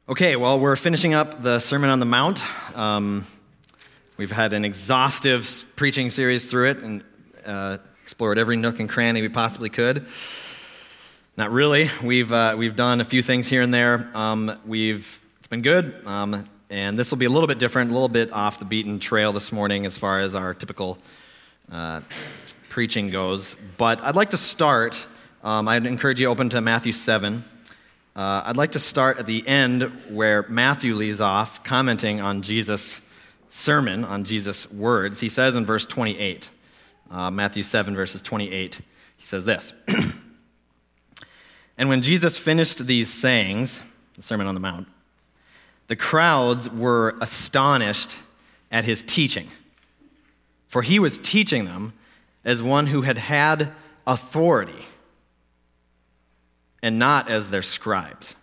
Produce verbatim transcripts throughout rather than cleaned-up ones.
Okay, well, we're finishing up the Sermon on the Mount. Um, we've had an exhaustive preaching series through it and uh, explored every nook and cranny we possibly could. Not really. We've uh, we've done a few things here and there. Um, we've it's been good, um, and this will be a little bit different, a little bit off the beaten trail this morning as far as our typical uh, preaching goes. But I'd like to start. Um, I'd encourage you to open to Matthew seven. Uh, I'd like to start at the end where Matthew leaves off, commenting on Jesus' sermon, on Jesus' words. He says in verse twenty-eight, uh, Matthew seven, verses twenty-eight, he says this, "And when Jesus finished these sayings, the Sermon on the Mount, the crowds were astonished at his teaching, for he was teaching them as one who had had authority, and not as their scribes."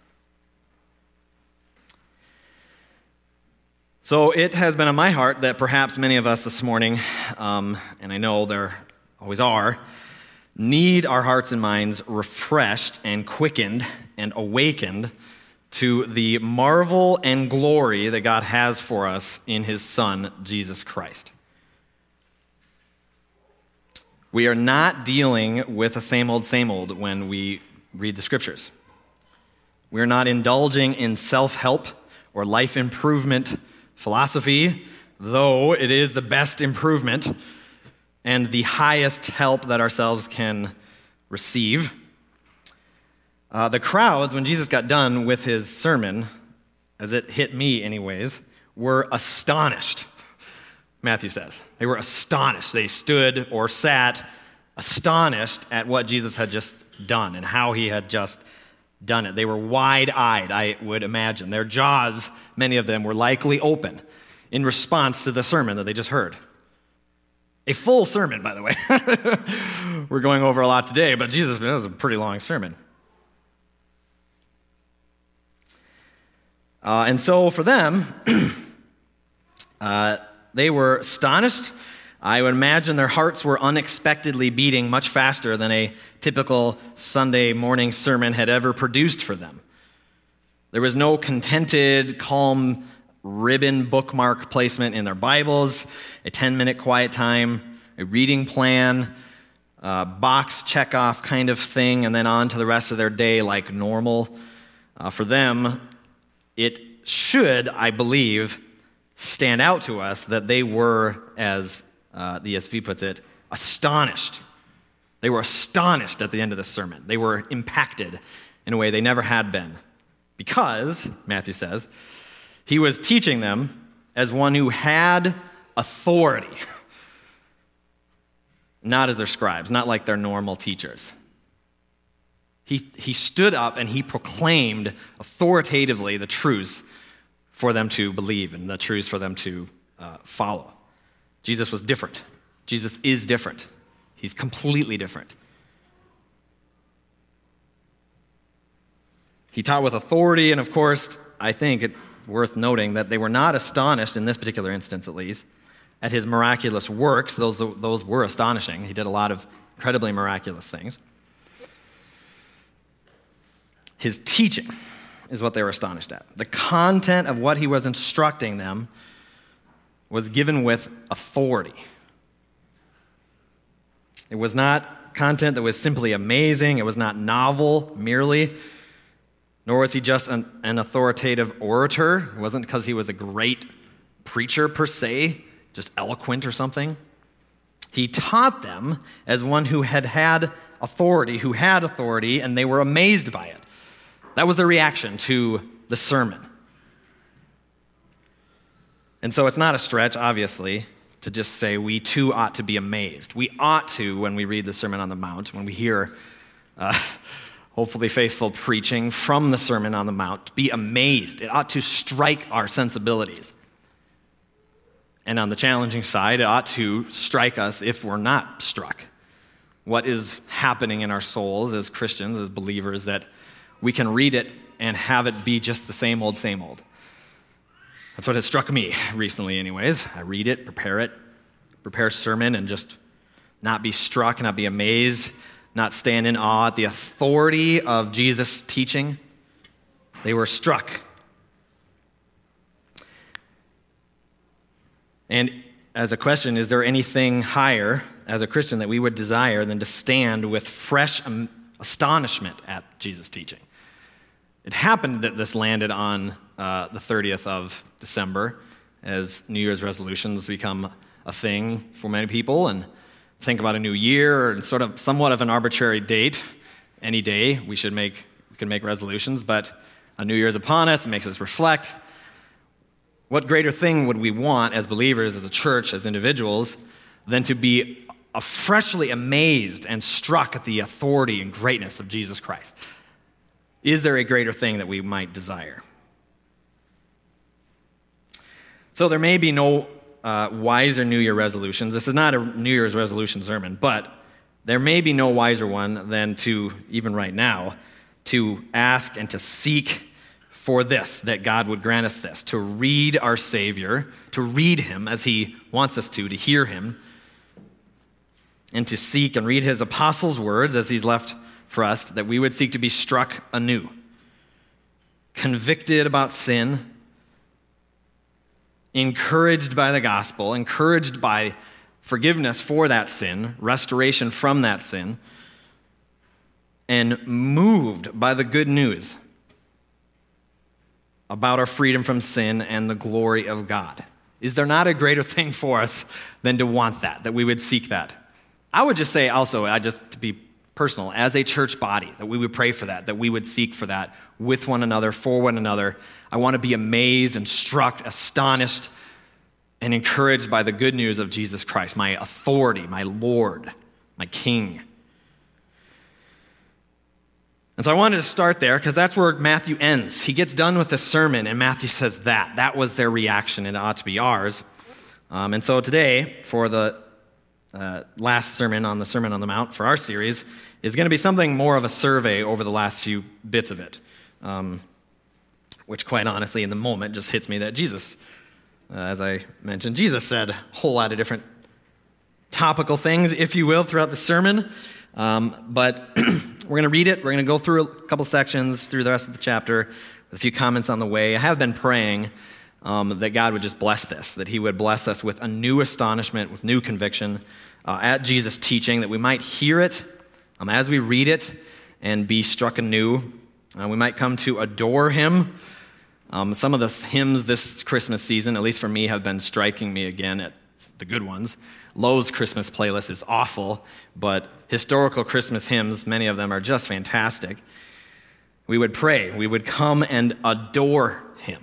So it has been on my heart that perhaps many of us this morning, um, and I know there always are, need our hearts and minds refreshed and quickened and awakened to the marvel and glory that God has for us in his Son, Jesus Christ. We are not dealing with the same old, same old when we read the scriptures. We're not indulging in self-help or life improvement philosophy, though it is the best improvement and the highest help that ourselves can receive. Uh, the crowds, when Jesus got done with his sermon, as it hit me anyways, were astonished, Matthew says. They were astonished. They stood or sat astonished at what Jesus had just done and how he had just done it. They were wide-eyed, I would imagine. Their jaws, many of them, were likely open in response to the sermon that they just heard. A full sermon, by the way. We're going over a lot today, but Jesus, that was a pretty long sermon. Uh, and so for them, uh, they were astonished. I would imagine their hearts were unexpectedly beating much faster than a typical Sunday morning sermon had ever produced for them. There was no contented, calm ribbon bookmark placement in their Bibles, a ten-minute quiet time, a reading plan, a box check-off kind of thing, and then on to the rest of their day like normal. Uh, for them, it should, I believe, stand out to us that they were, as Uh, the E S V puts it, astonished. They were astonished at the end of the sermon. They were impacted in a way they never had been. Because, Matthew says, he was teaching them as one who had authority. Not as their scribes, not like their normal teachers. He, he stood up and he proclaimed authoritatively the truths for them to believe and the truths for them to uh, follow. Jesus was different. Jesus is different. He's completely different. He taught with authority, and of course, I think it's worth noting that they were not astonished, in this particular instance at least, at his miraculous works. Those, those were astonishing. He did a lot of incredibly miraculous things. His teaching is what they were astonished at. The content of what he was instructing them was given with authority. It was not content that was simply amazing. It was not novel merely, nor was he just an, an authoritative orator. It wasn't because he was a great preacher per se, just eloquent or something. He taught them as one who had had authority, who had authority, and they were amazed by it. That was their reaction to the sermon. And so it's not a stretch, obviously, to just say we too ought to be amazed. We ought to, when we read the Sermon on the Mount, when we hear uh, hopefully faithful preaching from the Sermon on the Mount, be amazed. It ought to strike our sensibilities. And on the challenging side, it ought to strike us if we're not struck. What is happening in our souls as Christians, as believers, that we can read it and have it be just the same old, same old. That's what has struck me recently anyways. I read it, prepare it, prepare a sermon, and just not be struck, not be amazed, not stand in awe at the authority of Jesus' teaching. They were struck And as a question, is there anything higher as a Christian that we would desire than to stand with fresh astonishment at Jesus' teaching? It happened that this landed on uh, the thirtieth of December, as New Year's resolutions become a thing for many people, and think about a new year and sort of somewhat of an arbitrary date. Any day we should make we can make resolutions, but a new year is upon us. It makes us reflect. What greater thing would we want as believers, as a church, as individuals, than to be freshly amazed and struck at the authority and greatness of Jesus Christ? Is there a greater thing that we might desire? So there may be no uh, wiser New Year resolutions. This is not a New Year's resolution sermon, but there may be no wiser one than to, even right now, to ask and to seek for this, that God would grant us this, to read our Savior, to read him as he wants us to, to hear him, and to seek and read his apostles' words as he's left for us, that we would seek to be struck anew, convicted about sin, encouraged by the gospel, encouraged by forgiveness for that sin, restoration from that sin, and moved by the good news about our freedom from sin and the glory of God. Is there not a greater thing for us than to want that, that we would seek that? I would just say also, I just to be personal, as a church body, that we would pray for that, that we would seek for that with one another, for one another. I want to be amazed and struck, astonished, and encouraged by the good news of Jesus Christ, my authority, my Lord, my King. And so I wanted to start there because that's where Matthew ends. He gets done with the sermon, and Matthew says that. That was their reaction, and it ought to be ours. Um, and so today, for the uh, last sermon on the Sermon on the Mount for our series, is going to be something more of a survey over the last few bits of it, um, which quite honestly, in the moment, just hits me that Jesus, uh, as I mentioned, Jesus said a whole lot of different topical things, if you will, throughout the sermon. Um, but we're going to read it. We're going to go through a couple sections through the rest of the chapter with a few comments on the way. I have been praying um, that God would just bless this, that he would bless us with a new astonishment, with new conviction uh, at Jesus' teaching, that we might hear it um, as we read it and be struck anew. Uh, we might come to adore him. Um, some of the hymns this Christmas season, at least for me, have been striking me again at the good ones. Lowe's Christmas playlist is awful, but historical Christmas hymns, many of them are just fantastic. We would pray, we would come and adore him,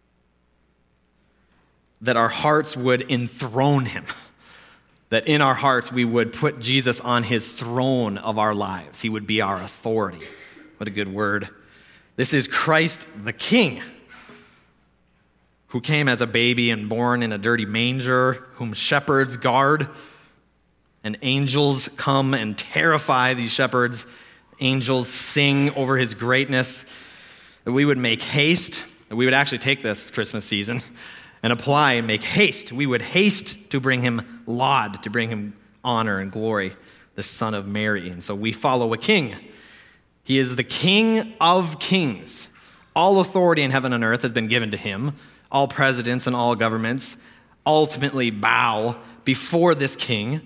that our hearts would enthrone him, that in our hearts we would put Jesus on his throne of our lives. He would be our authority. What a good word. This is Christ the King, who came as a baby and born in a dirty manger, whom shepherds guard, and angels come and terrify these shepherds. Angels sing over his greatness. That we would make haste, that we would actually take this Christmas season and apply and make haste. We would haste to bring him laud, to bring him honor and glory, the Son of Mary. And so we follow a king. He is the King of kings. All authority in heaven and earth has been given to him. All presidents and all governments ultimately bow before this king.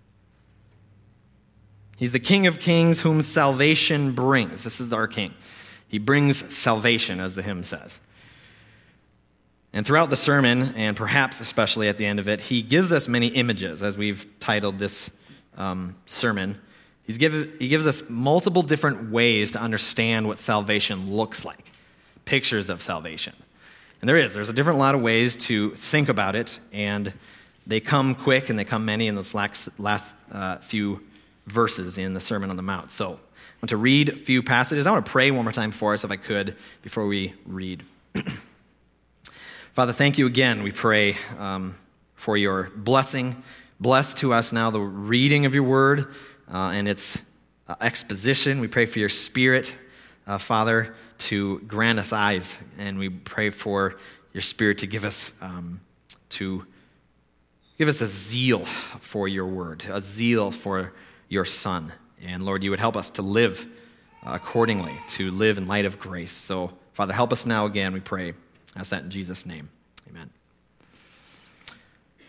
He's the King of kings whom salvation brings. This is our king. He brings salvation, as the hymn says. And throughout the sermon, and perhaps especially at the end of it, he gives us many images, as we've titled this um, sermon. He's give, he gives us multiple different ways to understand what salvation looks like, pictures of salvation. And there is. There's a different lot of ways to think about it, and they come quick and they come many in this last, last uh, few verses in the Sermon on the Mount. So I want to read a few passages. I want to pray one more time for us, if I could, before we read. Father, thank you again, we pray, um, for your blessing. Bless to us now the reading of your word uh, and its uh, exposition. We pray for your Spirit, uh, Father, to grant us eyes, and we pray for your Spirit to give us um, to give us a zeal for your word, a zeal for your Son. And Lord, you would help us to live uh, accordingly, to live in light of grace. So, Father, help us now again, we pray. I ask that in Jesus' name. Amen.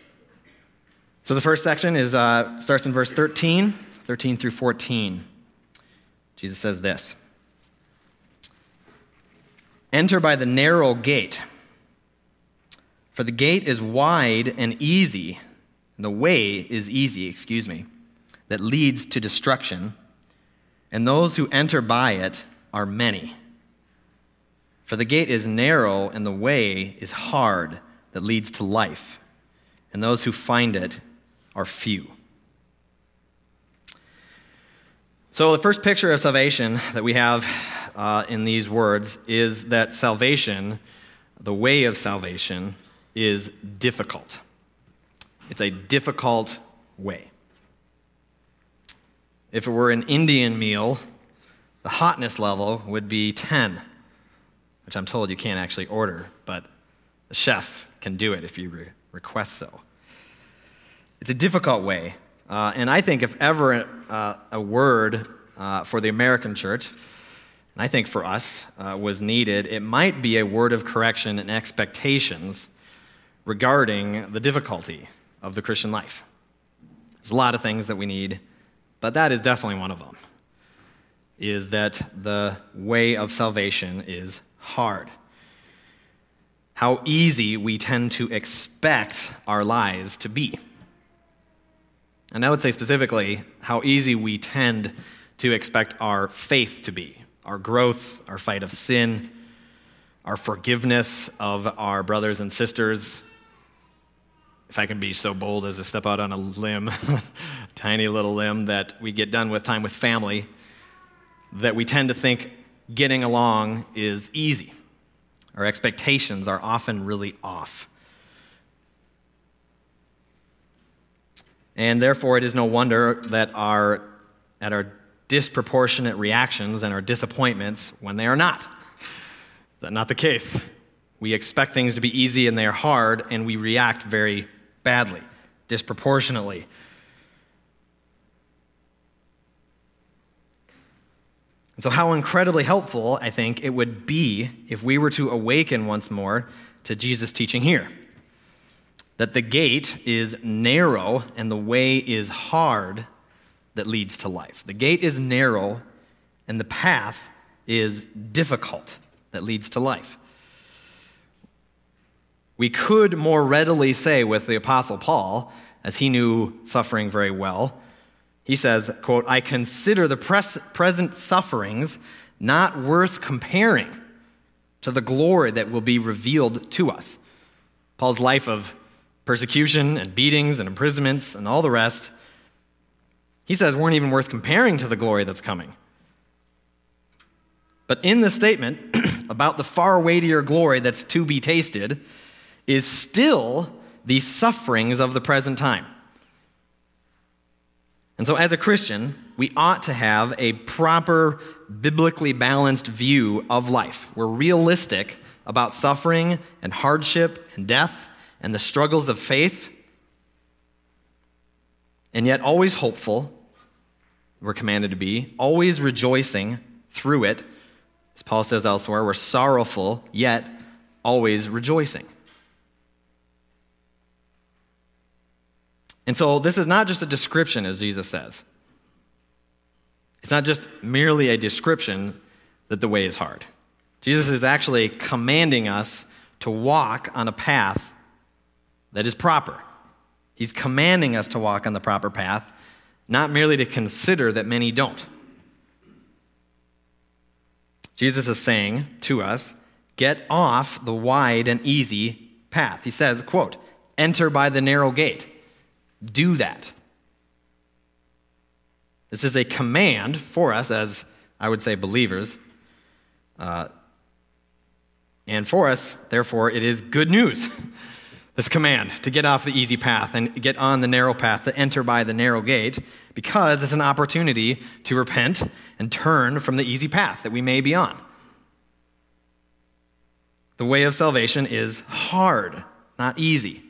So the first section is uh, starts in verse thirteen, thirteen through fourteen. Jesus says this: "Enter by the narrow gate, for the gate is wide and easy, and the way is easy, excuse me, that leads to destruction, and those who enter by it are many. For the gate is narrow and the way is hard that leads to life, and those who find it are few." So the first picture of salvation that we have uh, in these words is that salvation, the way of salvation, is difficult. It's a difficult way. If it were an Indian meal, the hotness level would be ten, which I'm told you can't actually order, but the chef can do it if you re- request so. It's a difficult way. Uh, and I think if ever uh, a word uh, for the American church, and I think for us, uh, was needed, it might be a word of correction and expectations regarding the difficulty of the Christian life. There's a lot of things that we need, but that is definitely one of them, is that the way of salvation is hard. How easy we tend to expect our lives to be. And I would say specifically how easy we tend to expect our faith to be, our growth, our fight of sin, our forgiveness of our brothers and sisters. If I can be so bold as to step out on a limb, tiny little limb, that we get done with time with family, that we tend to think getting along is easy. Our expectations are often really off. And therefore, it is no wonder that our at our disproportionate reactions and our disappointments when they are not. That's not the case. We expect things to be easy and they are hard, and we react very badly, disproportionately. And so how incredibly helpful, I think, it would be if we were to awaken once more to Jesus' teaching here. That the gate is narrow and the way is hard that leads to life. The gate is narrow and the path is difficult that leads to life. We could more readily say with the Apostle Paul, as he knew suffering very well, he says, quote, "I consider the pres- present sufferings not worth comparing to the glory that will be revealed to us." Paul's life of persecution and beatings and imprisonments and all the rest, he says, weren't even worth comparing to the glory that's coming. But in the statement about the far weightier glory that's to be tasted is still the sufferings of the present time. And so as a Christian, we ought to have a proper, biblically balanced view of life. We're realistic about suffering and hardship and death and the struggles of faith, and yet always hopeful, we're commanded to be, always rejoicing through it. As Paul says elsewhere, we're sorrowful, yet always rejoicing. And so this is not just a description, as Jesus says. It's not just merely a description that the way is hard. Jesus is actually commanding us to walk on a path that is proper. He's commanding us to walk on the proper path, not merely to consider that many don't. Jesus is saying to us, get off the wide and easy path. He says, quote, "Enter by the narrow gate." Do that. This is a command for us as, I would say, believers. Uh, and for us, therefore, it is good news. This command to get off the easy path and get on the narrow path, to enter by the narrow gate, because it's an opportunity to repent and turn from the easy path that we may be on. The way of salvation is hard, not easy.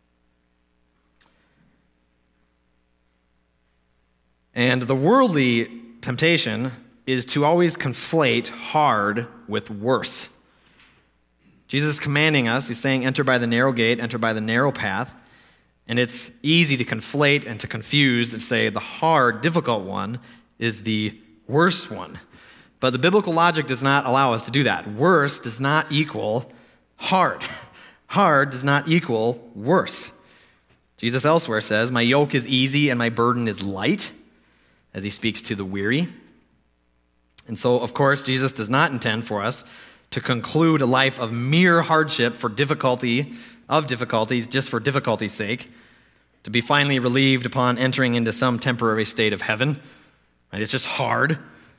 And the worldly temptation is to always conflate hard with worse. Jesus is commanding us, he's saying, enter by the narrow gate, enter by the narrow path. And it's easy to conflate and to confuse and say the hard, difficult one is the worst one. But the biblical logic does not allow us to do that. Worse does not equal hard. Hard does not equal worse. Jesus elsewhere says, "My yoke is easy and my burden is light," as he speaks to the weary. And so, of course, Jesus does not intend for us to conclude a life of mere hardship for difficulty, of difficulties, just for difficulty's sake, to be finally relieved upon entering into some temporary state of heaven. Right? It's just hard.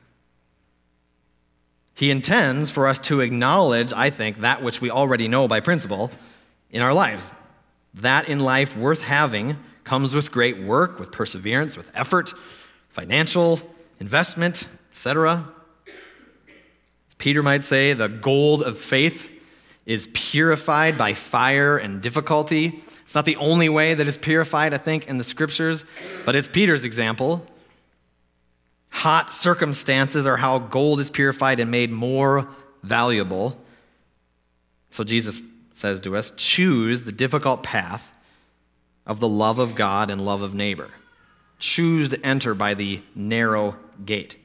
He intends for us to acknowledge, I think, that which we already know by principle in our lives. That in life worth having comes with great work, with perseverance, with effort, financial investment, et cetera. As Peter might say, the gold of faith is purified by fire and difficulty. It's not the only way that it's purified, I think, in the scriptures, but it's Peter's example. Hot circumstances are how gold is purified and made more valuable. So Jesus says to us, choose the difficult path of the love of God and love of neighbor. Choose to enter by the narrow gate.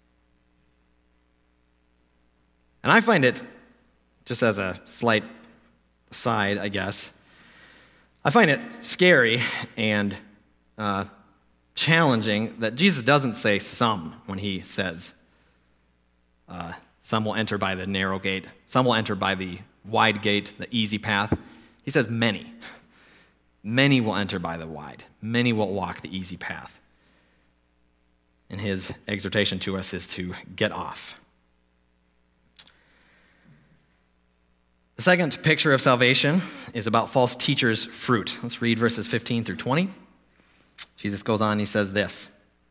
And I find it, just as a slight aside, I guess, I find it scary and uh, challenging that Jesus doesn't say some when he says, uh, some will enter by the narrow gate, some will enter by the wide gate, the easy path. He says many. Many will enter by the wide. Many will walk the easy path. And his exhortation to us is to get off. The second picture of salvation is about false teachers' fruit. Let's read verses fifteen through twenty. Jesus goes on, he says this.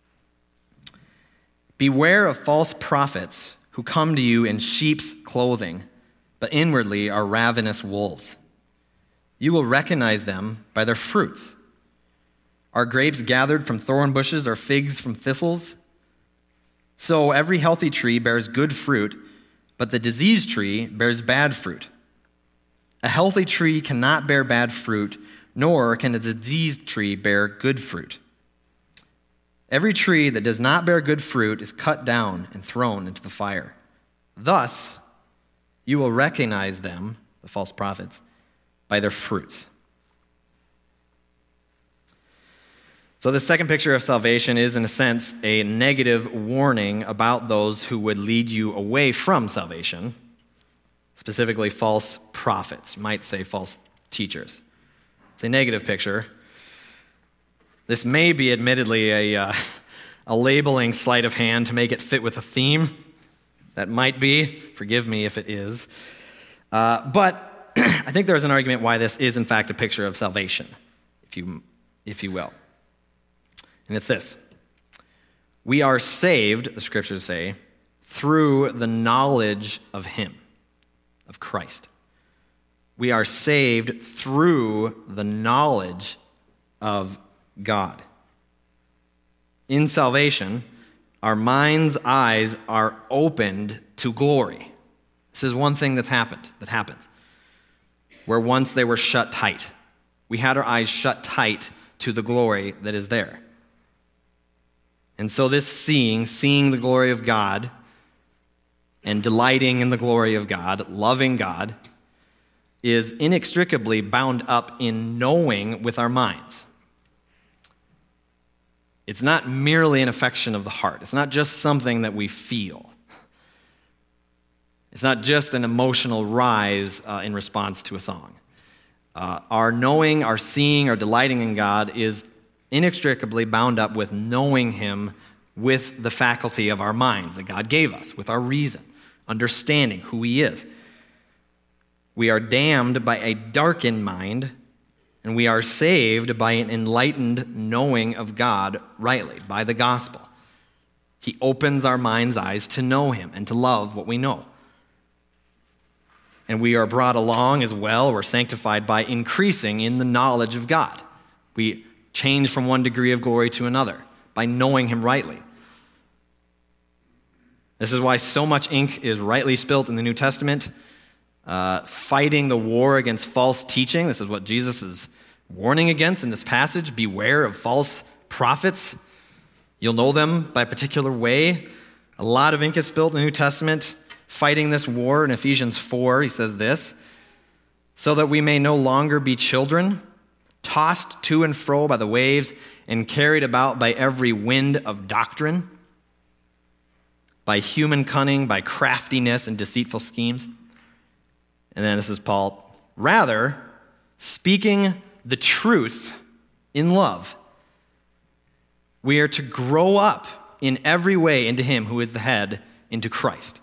Beware of false prophets who come to you in sheep's clothing, but inwardly are ravenous wolves. You will recognize them by their fruits. Are grapes gathered from thorn bushes or figs from thistles? So every healthy tree bears good fruit, but the diseased tree bears bad fruit. A healthy tree cannot bear bad fruit, nor can a diseased tree bear good fruit. Every tree that does not bear good fruit is cut down and thrown into the fire. Thus, you will recognize them, the false prophets, by their fruits. So the second picture of salvation is, in a sense, a negative warning about those who would lead you away from salvation, specifically false prophets, you might say false teachers. It's a negative picture. This may be admittedly a, uh, a labeling sleight of hand to make it fit with a theme. That might be. Forgive me if it is. Uh, but I think there's an argument why this is, in fact, a picture of salvation, if you, if you will. And it's this. We are saved, the scriptures say, through the knowledge of him, of Christ. We are saved through the knowledge of God. In salvation, our mind's eyes are opened to glory. This is one thing that's happened, that happens. Where once they were shut tight. We had our eyes shut tight to the glory that is there. And so this seeing, seeing the glory of God, and delighting in the glory of God, loving God, is inextricably bound up in knowing with our minds. It's not merely an affection of the heart. It's not just something that we feel. It's not just an emotional rise uh, in response to a song. Uh, our knowing, our seeing, our delighting in God is inextricably bound up with knowing him with the faculty of our minds that God gave us, with our reason, understanding who he is. We are damned by a darkened mind, and we are saved by an enlightened knowing of God rightly, by the gospel. He opens our mind's eyes to know him and to love what we know. And we are brought along as well, we're sanctified by increasing in the knowledge of God. We change from one degree of glory to another by knowing him rightly. This is why so much ink is rightly spilt in the New Testament, uh, fighting the war against false teaching. This is what Jesus is warning against in this passage. Beware of false prophets. You'll know them by a particular way. A lot of ink is spilled in the New Testament fighting this war. In Ephesians four, he says this, so that we may no longer be children, tossed to and fro by the waves and carried about by every wind of doctrine, by human cunning, by craftiness and deceitful schemes. And then this is Paul. Rather, speaking the truth in love, we are to grow up in every way into him who is the head, into Christ.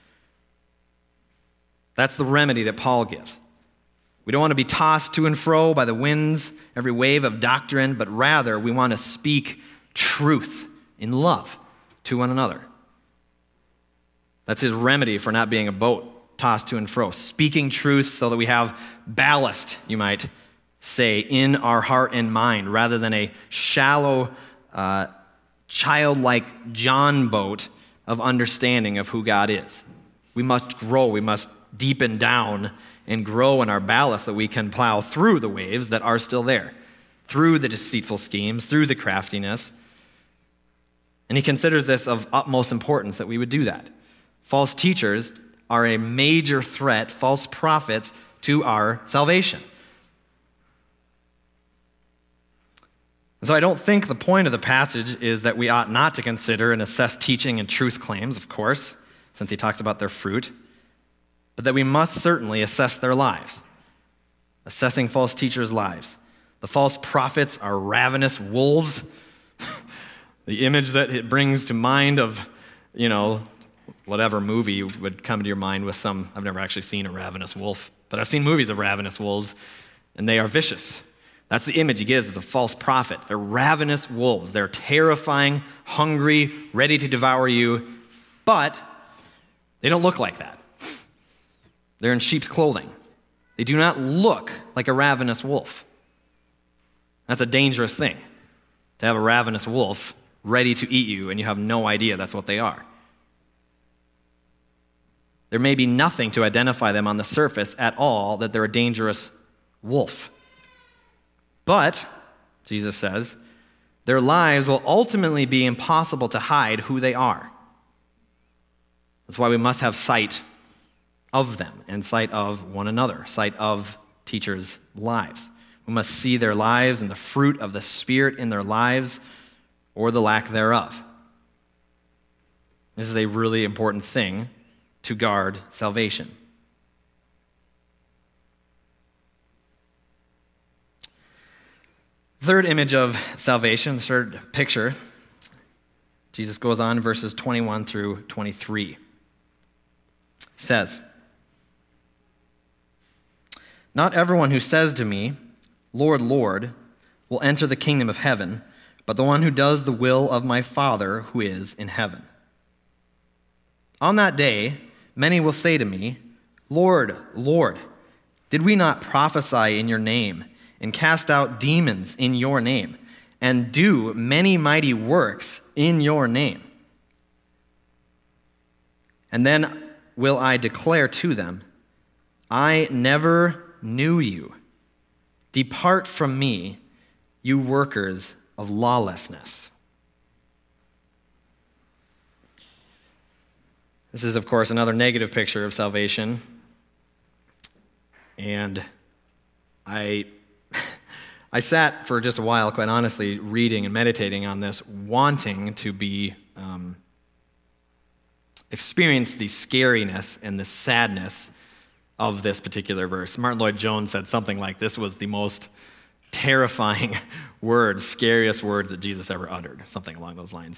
That's the remedy that Paul gives. We don't want to be tossed to and fro by the winds, every wave of doctrine, but rather we want to speak truth in love to one another. That's his remedy for not being a boat tossed to and fro. Speaking truth so that we have ballast, you might say, in our heart and mind, rather than a shallow, uh, childlike John boat of understanding of who God is. We must grow. We must deepen down and grow in our ballast that we can plow through the waves that are still there, through the deceitful schemes, through the craftiness. And he considers this of utmost importance that we would do that. False teachers are a major threat, false prophets, to our salvation. And so I don't think the point of the passage is that we ought not to consider and assess teaching and truth claims, of course, since he talks about their fruit, but that we must certainly assess their lives, assessing false teachers' lives. The false prophets are ravenous wolves. The image that it brings to mind of, you know, whatever movie would come to your mind with some, I've never actually seen a ravenous wolf, but I've seen movies of ravenous wolves, and they are vicious. That's the image he gives as a false prophet. They're ravenous wolves. They're terrifying, hungry, ready to devour you, but they don't look like that. They're in sheep's clothing. They do not look like a ravenous wolf. That's a dangerous thing, to have a ravenous wolf ready to eat you and you have no idea that's what they are. There may be nothing to identify them on the surface at all that they're a dangerous wolf. But, Jesus says, their lives will ultimately be impossible to hide who they are. That's why we must have sight of them and sight of one another, sight of teachers' lives. We must see their lives and the fruit of the Spirit in their lives or the lack thereof. This is a really important thing to guard salvation. Third image of salvation, third picture, Jesus goes on in verses twenty-one through twenty-three. He says, "Not everyone who says to me, 'Lord, Lord,' will enter the kingdom of heaven, but the one who does the will of my Father who is in heaven. On that day, many will say to me, 'Lord, Lord, did we not prophesy in your name and cast out demons in your name and do many mighty works in your name?' And then will I declare to them, 'I never knew you. Depart from me, you workers of lawlessness.'" This is, of course, another negative picture of salvation. And I I sat for just a while, quite honestly, reading and meditating on this, wanting to be um, experience the scariness and the sadness of this particular verse. Martin Lloyd-Jones said something like, this was the most terrifying words, scariest words that Jesus ever uttered, something along those lines.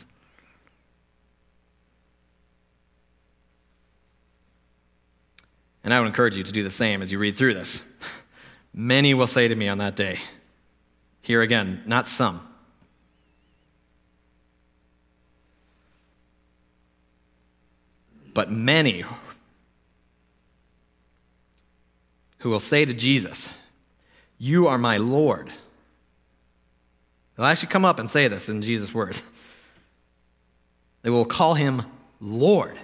And I would encourage you to do the same as you read through this. Many will say to me on that day, here again, not some, but many who will say to Jesus, "You are my Lord." They'll actually come up and say this in Jesus' words. They will call him Lord.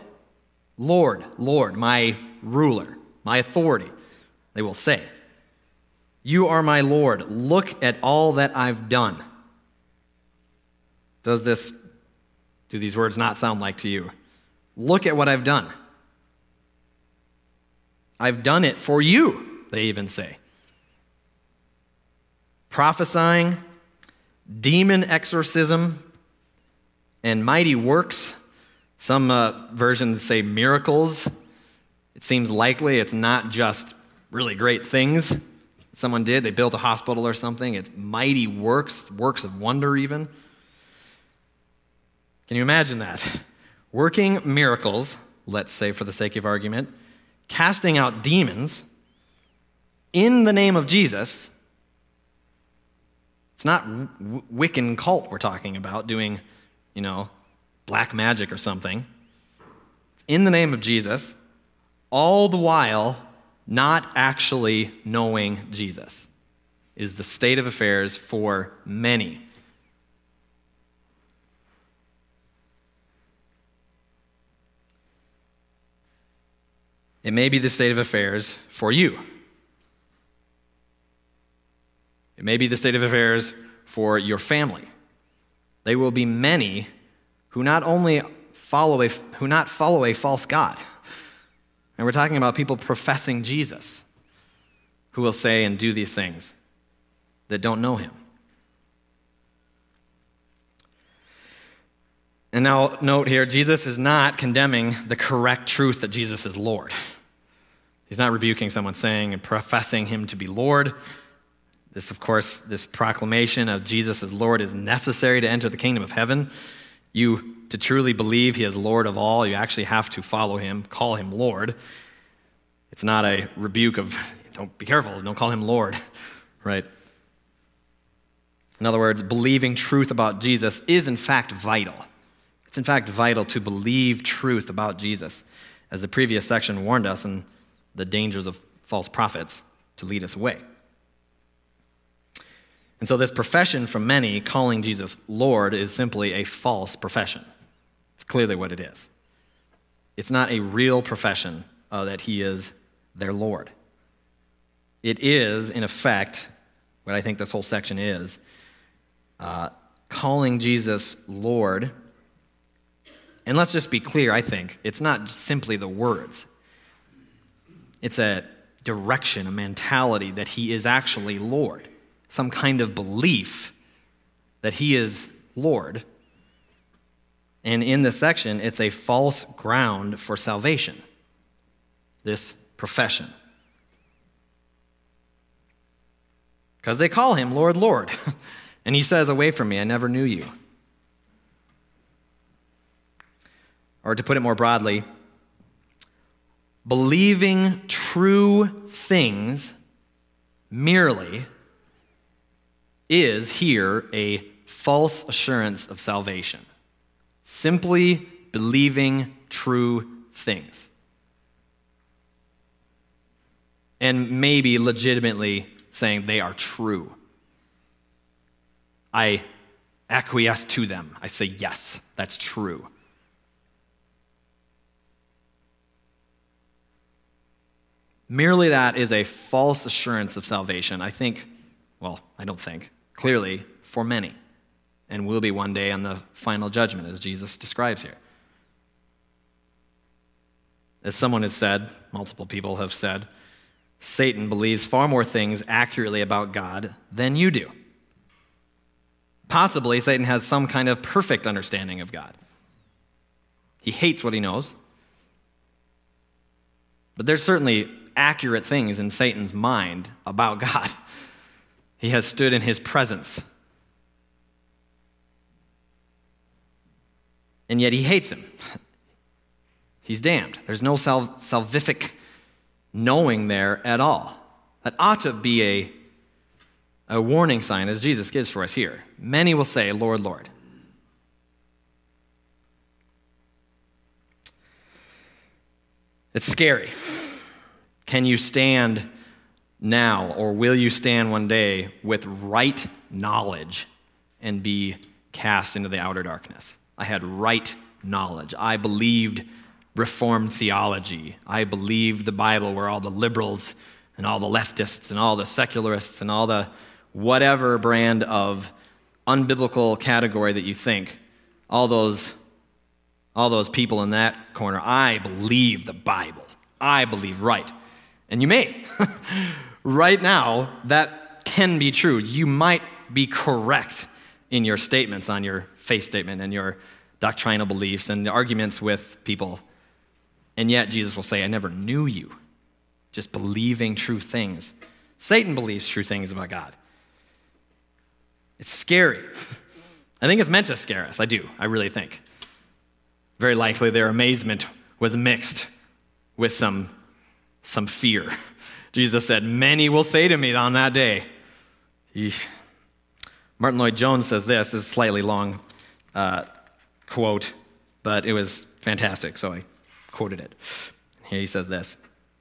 Lord, Lord, my ruler, my authority, they will say. You are my Lord. Look at all that I've done. Does this, do these words not sound like to you? Look at what I've done. I've done it for you, they even say. Prophesying, demon exorcism, and mighty works. Some uh, versions say miracles. It seems likely it's not just really great things someone did. They built a hospital or something. It's mighty works, works of wonder even. Can you imagine that? Working miracles, let's say for the sake of argument, casting out demons in the name of Jesus. It's not w- Wiccan cult we're talking about doing, you know, black magic or something. In the name of Jesus, all the while not actually knowing Jesus is the state of affairs for many. It may be the state of affairs for you. It may be the state of affairs for your family. There will be many who not only follow a, who not follow a false god. And we're talking about people professing Jesus who will say and do these things that don't know him. And now note here, Jesus is not condemning the correct truth that Jesus is Lord. He's not rebuking someone saying and professing him to be Lord. This, of course, this proclamation of Jesus as Lord is necessary to enter the kingdom of heaven. You, to truly believe he is Lord of all, you actually have to follow him, call him Lord. It's not a rebuke of, don't be careful, don't call him Lord, right? In other words, believing truth about Jesus is in fact vital. It's in fact vital to believe truth about Jesus, as the previous section warned us in the dangers of false prophets to lead us away. And so this profession from many, calling Jesus Lord, is simply a false profession. It's clearly what it is. It's not a real profession uh, that he is their Lord. It is, in effect, what I think this whole section is, uh, calling Jesus Lord. And let's just be clear, I think, it's not simply the words. It's a direction, a mentality that he is actually Lord. Some kind of belief that he is Lord. And in this section, it's a false ground for salvation, this profession. Because they call him Lord, Lord. And he says, away from me, I never knew you. Or to put it more broadly, believing true things merely is here a false assurance of salvation. Simply believing true things. And maybe legitimately saying they are true. I acquiesce to them. I say, yes, that's true. Merely that is a false assurance of salvation, I think, well, I don't think, clearly for many, and will be one day on the final judgment, as Jesus describes here. As someone has said, multiple people have said, Satan believes far more things accurately about God than you do. Possibly, Satan has some kind of perfect understanding of God. He hates what he knows. But there's certainly accurate things in Satan's mind about God. He has stood in his presence. And yet he hates him. He's damned. There's no sal- salvific knowing there at all. That ought to be a, a warning sign, as Jesus gives for us here. Many will say, Lord, Lord. It's scary. Can you stand now, or will you stand one day with right knowledge and be cast into the outer darkness? I had right knowledge. I believed Reformed theology. I believed the Bible where all the liberals and all the leftists and all the secularists and all the whatever brand of unbiblical category that you think, all those, all those people in that corner, I believe the Bible. I believe right. And you may. Right now, that can be true. You might be correct in your statements on your faith statement and your doctrinal beliefs and the arguments with people. And yet Jesus will say, I never knew you. Just believing true things. Satan believes true things about God. It's scary. I think it's meant to scare us. I do. I really think. Very likely their amazement was mixed with some, some fear. Jesus said, many will say to me on that day. Eesh. Martin Lloyd-Jones says this. This is a slightly long uh, quote, but it was fantastic, so I quoted it. Here he says this.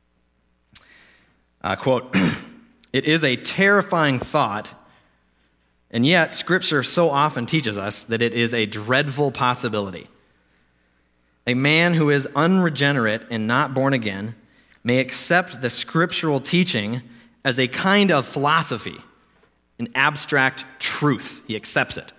Uh, quote, it is a terrifying thought, and yet Scripture so often teaches us that it is a dreadful possibility. A man who is unregenerate and not born again may accept the scriptural teaching as a kind of philosophy, an abstract truth. He accepts it.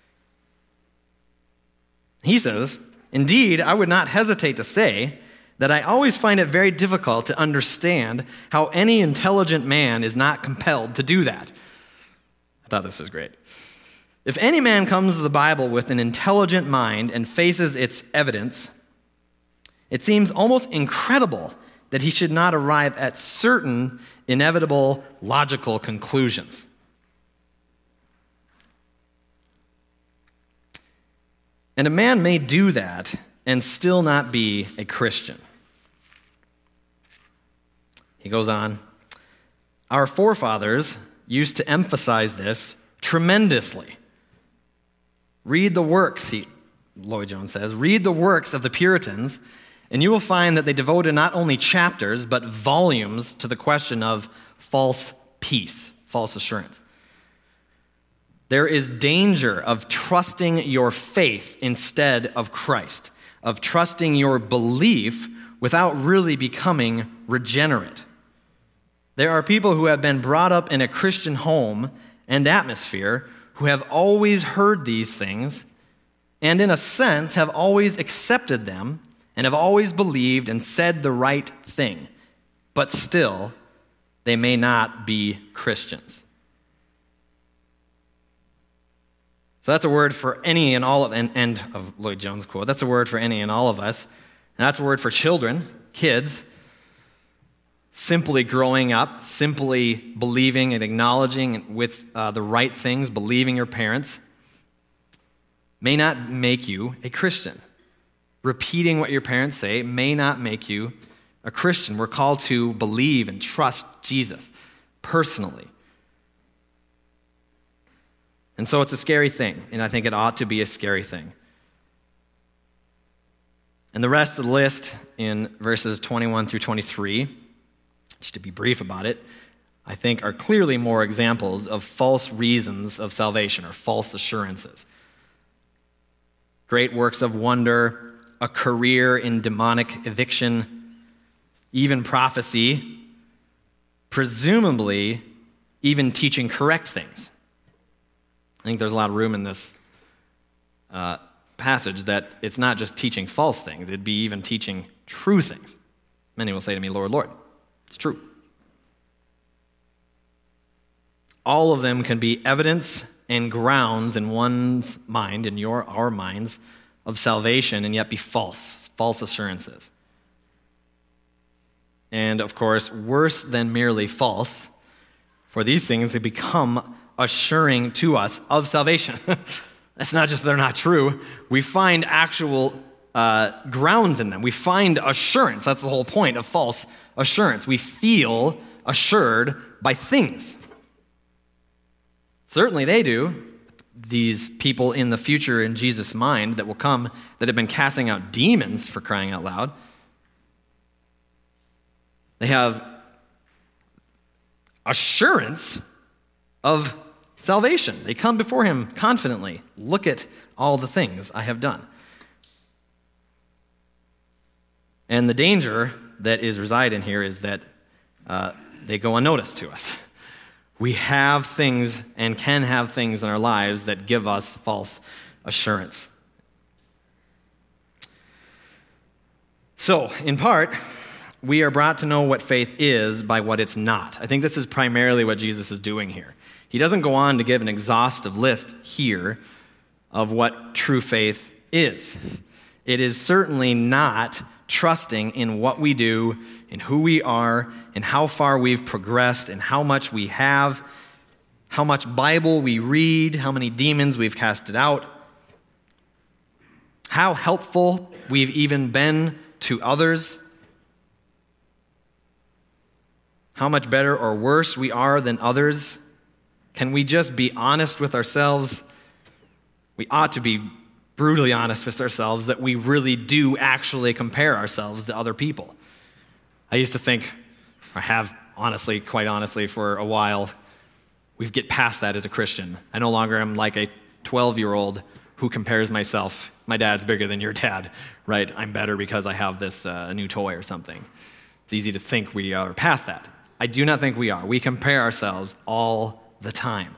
He says, indeed, I would not hesitate to say that I always find it very difficult to understand how any intelligent man is not compelled to do that. I thought this was great. If any man comes to the Bible with an intelligent mind and faces its evidence, it seems almost incredible that he should not arrive at certain inevitable logical conclusions. And a man may do that and still not be a Christian. He goes on, our forefathers used to emphasize this tremendously. Read the works, he, Lloyd-Jones says, read the works of the Puritans, and you will find that they devoted not only chapters, but volumes to the question of false peace, false assurance. There is danger of trusting your faith instead of Christ, of trusting your belief without really becoming regenerate. There are people who have been brought up in a Christian home and atmosphere who have always heard these things and in a sense have always accepted them and have always believed and said the right thing, but still they may not be Christians. So that's a word for any and all of, and end of Lloyd-Jones' quote, that's a word for any and all of us, and that's a word for children, kids, simply growing up, simply believing and acknowledging with uh, the right things, believing your parents, may not make you a Christian. Repeating what your parents say may not make you a Christian. We're called to believe and trust Jesus personally. And so it's a scary thing, and I think it ought to be a scary thing. And the rest of the list in verses twenty-one through twenty-three, just to be brief about it, I think are clearly more examples of false reasons of salvation or false assurances. Great works of wonder, a career in demonic eviction, even prophecy, presumably even teaching correct things. I think there's a lot of room in this uh, passage that it's not just teaching false things, it'd be even teaching true things. Many will say to me, Lord, Lord. It's true. All of them can be evidence and grounds in one's mind, in your our minds, of salvation, and yet be false, false assurances. And of course, worse than merely false, for these things have become assuring to us of salvation. That's not just they're not true. We find actual uh, grounds in them. We find assurance. That's the whole point of false assurance. We feel assured by things. Certainly they do. These people in the future in Jesus' mind that will come that have been casting out demons, for crying out loud. They have assurance of salvation. They come before him confidently. Look at all the things I have done. And the danger that is reside in here is that uh, they go unnoticed to us. We have things and can have things in our lives that give us false assurance. So, in part, we are brought to know what faith is by what it's not. I think this is primarily what Jesus is doing here. He doesn't go on to give an exhaustive list here of what true faith is. It is certainly not trusting in what we do, in who we are, in how far we've progressed, and how much we have, how much Bible we read, how many demons we've casted out, how helpful we've even been to others, how much better or worse we are than others. Can we just be honest with ourselves? We ought to be brutally honest with ourselves that we really do actually compare ourselves to other people. I used to think, I have honestly, quite honestly, for a while, we get past that as a Christian. I no longer am like a twelve-year-old who compares myself. My dad's bigger than your dad, right? I'm better because I have this uh, new toy or something. It's easy to think we are past that. I do not think we are. We compare ourselves all the time.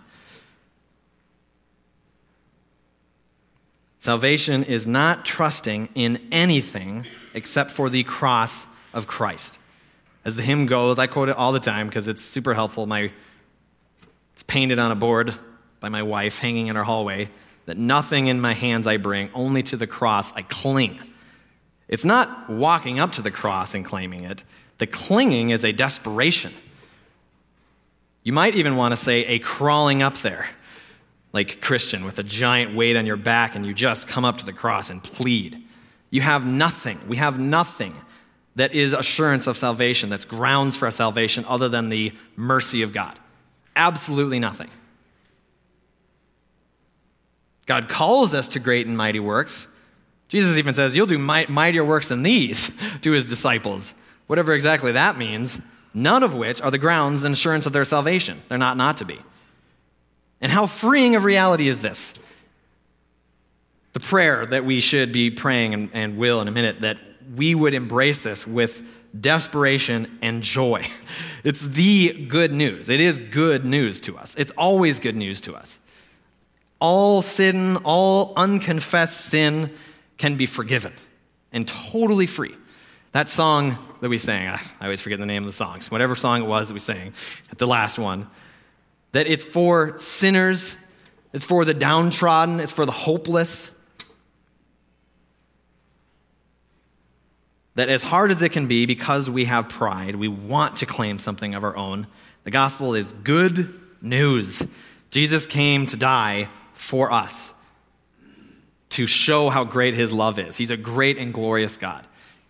Salvation is not trusting in anything except for the cross of Christ. As the hymn goes, I quote it all the time because it's super helpful. My, it's painted on a board by my wife, hanging in our hallway, that nothing in my hands I bring, only to the cross I cling. It's not walking up to the cross and claiming it. The clinging is a desperation. You might even want to say a crawling up there, like Christian, with a giant weight on your back, and you just come up to the cross and plead. You have nothing. We have nothing that is assurance of salvation, that's grounds for our salvation other than the mercy of God. Absolutely nothing. God calls us to great and mighty works. Jesus even says, you'll do mightier works than these to his disciples. Whatever exactly that means, none of which are the grounds and assurance of their salvation. They're not not to be. And how freeing of reality is this? The prayer that we should be praying, and, and will in a minute, that we would embrace this with desperation and joy. It's the good news. It is good news to us. It's always good news to us. All sin, all unconfessed sin can be forgiven and totally free. That song that we sang, I always forget the name of the songs, whatever song it was that we sang at the last one, that it's for sinners, it's for the downtrodden, it's for the hopeless. That as hard as it can be, because we have pride, we want to claim something of our own, the gospel is good news. Jesus came to die for us, to show how great his love is. He's a great and glorious God.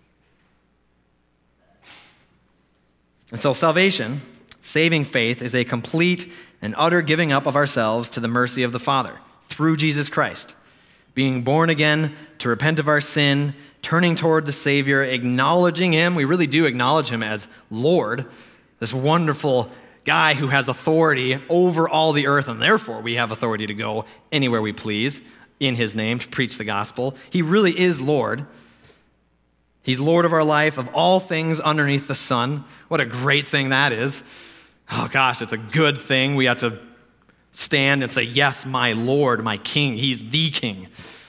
And so salvation, saving faith, is a complete and utter giving up of ourselves to the mercy of the Father through Jesus Christ. Being born again to repent of our sin, turning toward the Savior, acknowledging him. We really do acknowledge him as Lord, this wonderful guy who has authority over all the earth, and therefore we have authority to go anywhere we please in his name to preach the gospel. He really is Lord. He's Lord of our life, of all things underneath the sun. What a great thing that is. Oh gosh, it's a good thing. We have to stand and say, yes, my Lord, my King. He's the King.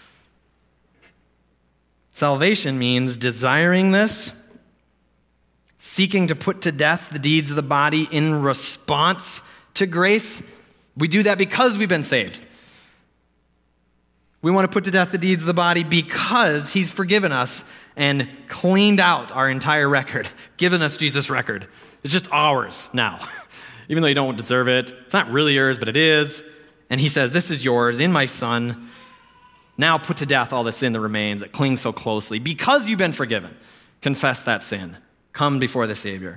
Salvation means desiring this, seeking to put to death the deeds of the body in response to grace. We do that because we've been saved. We want to put to death the deeds of the body because he's forgiven us and cleaned out our entire record, given us Jesus' record. It's just ours now. Even though you don't deserve it. It's not really yours, but it is. And he says, this is yours in my Son. Now put to death all the sin that remains that clings so closely. Because you've been forgiven, confess that sin. Come before the Savior.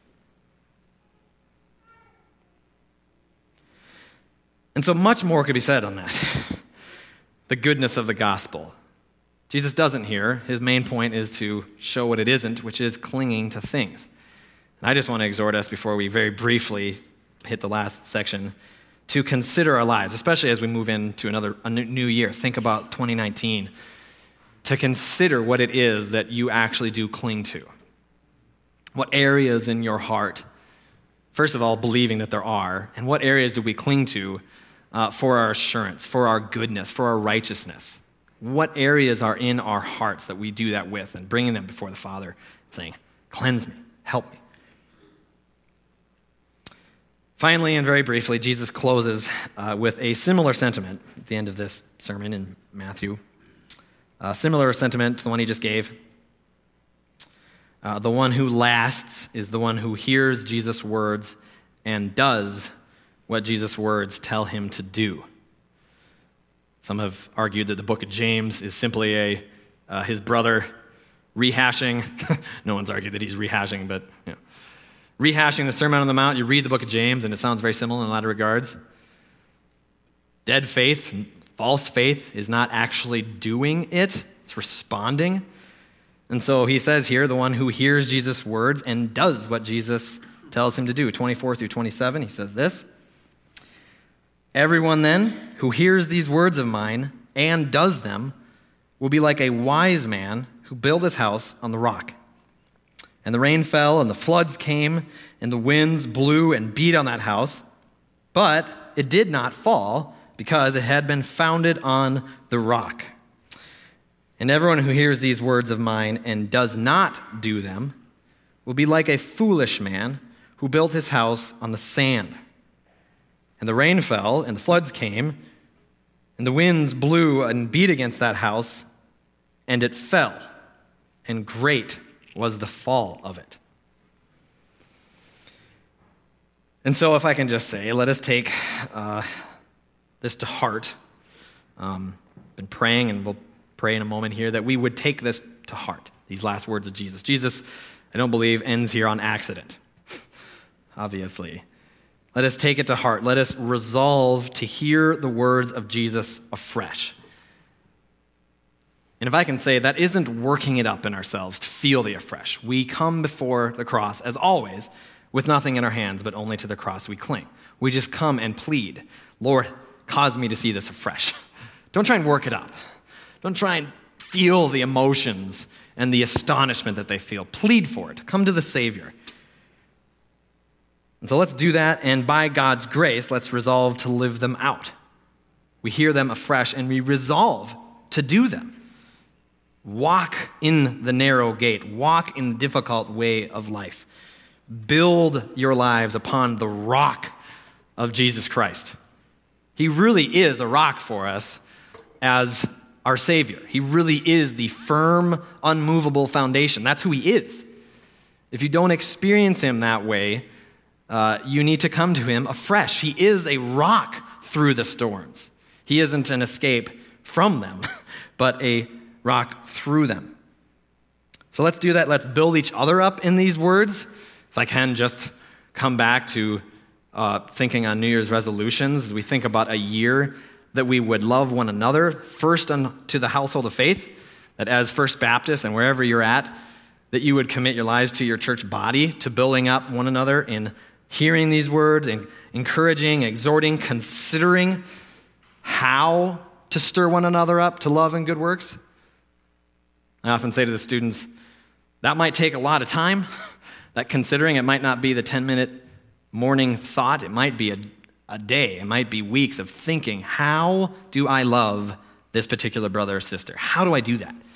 And so much more could be said on that. The goodness of the gospel. Jesus doesn't here. His main point is to show what it isn't, which is clinging to things. And I just want to exhort us before we very briefly hit the last section to consider our lives, especially as we move into another a new year. Think about twenty nineteen. To consider what it is that you actually do cling to. What areas in your heart First of all, believing that there are. And what areas do we cling to uh, for our assurance, for our goodness, for our righteousness? What areas are in our hearts that we do that with and bringing them before the Father, saying, cleanse me, help me. Finally, and very briefly, Jesus closes uh, with a similar sentiment at the end of this sermon in Matthew. A similar sentiment to the one he just gave. Uh, the one who lasts is the one who hears Jesus' words and does what Jesus' words tell him to do. Some have argued that the book of James is simply a uh, his brother rehashing. No one's argued that he's rehashing, but you know, rehashing the Sermon on the Mount. You read the book of James, and it sounds very similar in a lot of regards. Dead faith, false faith, is not actually doing it. It's responding. And so he says here, the one who hears Jesus' words and does what Jesus tells him to do. twenty-four through twenty-seven, he says this. Everyone then who hears these words of mine and does them will be like a wise man who built his house on the rock. And the rain fell, and the floods came, and the winds blew and beat on that house. But it did not fall, because it had been founded on the rock. And everyone who hears these words of mine and does not do them will be like a foolish man who built his house on the sand. And the rain fell, and the floods came, and the winds blew and beat against that house, and it fell, and great was the fall of it. And so if I can just say, let us take uh, this to heart. Um, been praying, and we'll pray in a moment here, that we would take this to heart, these last words of Jesus. Jesus, I don't believe, ends here on accident, obviously. Let us take it to heart. Let us resolve to hear the words of Jesus afresh. And if I can say, that isn't working it up in ourselves to feel the afresh. We come before the cross, as always, with nothing in our hands, but only to the cross we cling. We just come and plead, Lord, cause me to see this afresh. Don't try and work it up. Don't try and feel the emotions and the astonishment that they feel. Plead for it. Come to the Savior. And so let's do that, and by God's grace, let's resolve to live them out. We hear them afresh, and we resolve to do them. Walk in the narrow gate. Walk in the difficult way of life. Build your lives upon the rock of Jesus Christ. He really is a rock for us as our Savior. He really is the firm, unmovable foundation. That's who he is. If you don't experience him that way, uh, you need to come to him afresh. He is a rock through the storms. He isn't an escape from them, but a rock through them. So let's do that. Let's build each other up in these words. If I can just come back to uh, thinking on New Year's resolutions, as we think about a year that we would love one another, first unto the household of faith, that as First Baptist and wherever you're at, that you would commit your lives to your church body, to building up one another in hearing these words and encouraging, exhorting, considering how to stir one another up to love and good works. I often say to the students, that might take a lot of time. That considering, it might not be the ten-minute morning thought. It might be a, a day. It might be weeks of thinking, how do I love this particular brother or sister? How do I do that?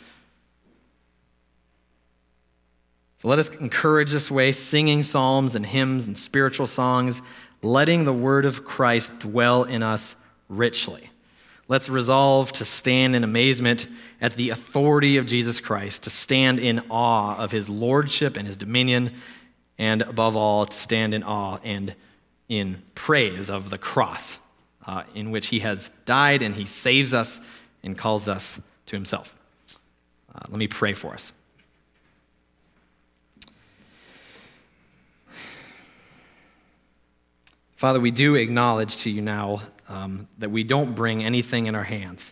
So let us encourage this way, singing psalms and hymns and spiritual songs, letting the word of Christ dwell in us richly. Let's resolve to stand in amazement at the authority of Jesus Christ, to stand in awe of his lordship and his dominion, and above all, to stand in awe and in praise of the cross uh, in which he has died, and he saves us and calls us to himself. Uh, let me pray for us. Father, we do acknowledge to you now um, that we don't bring anything in our hands,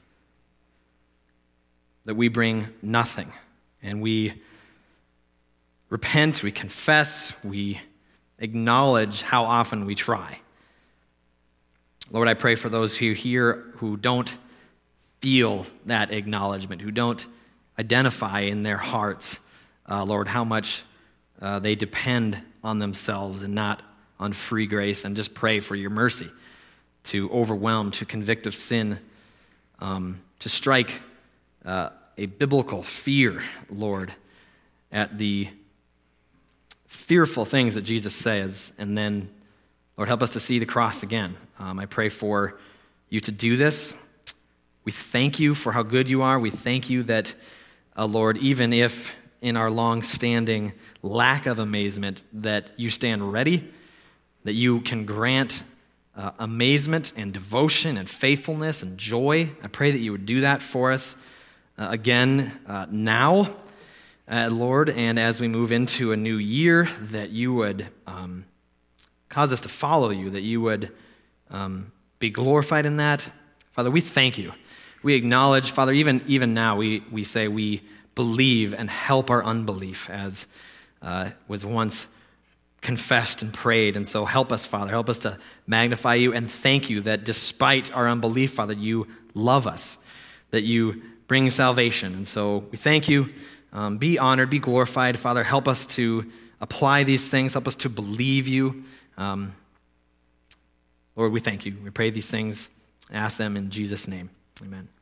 that we bring nothing, and we repent, we confess, we acknowledge how often we try. Lord, I pray for those who here who don't feel that acknowledgement, who don't identify in their hearts, uh, Lord, how much uh, they depend on themselves and not on free grace and just pray for your mercy to overwhelm, to convict of sin, um, to strike uh, a biblical fear, Lord, at the fearful things that Jesus says, and then, Lord, help us to see the cross again. Um, I pray for you to do this. We thank you for how good you are. We thank you that, uh, Lord, even if in our long-standing lack of amazement, that you stand ready, that you can grant uh, amazement and devotion and faithfulness and joy. I pray that you would do that for us uh, again uh, now, uh, Lord, and as we move into a new year, that you would um, cause us to follow you, that you would um, be glorified in that. Father, we thank you. We acknowledge, Father, even, even now, we, we say we believe and help our unbelief, as uh, was once confessed and prayed. And so help us, Father. Help us to magnify you and thank you that despite our unbelief, Father, you love us, that you bring salvation. And so we thank you. Um, be honored, be glorified. Father, help us to apply these things. Help us to believe you. Um, Lord, we thank you. We pray these things. Ask them in Jesus' name. Amen.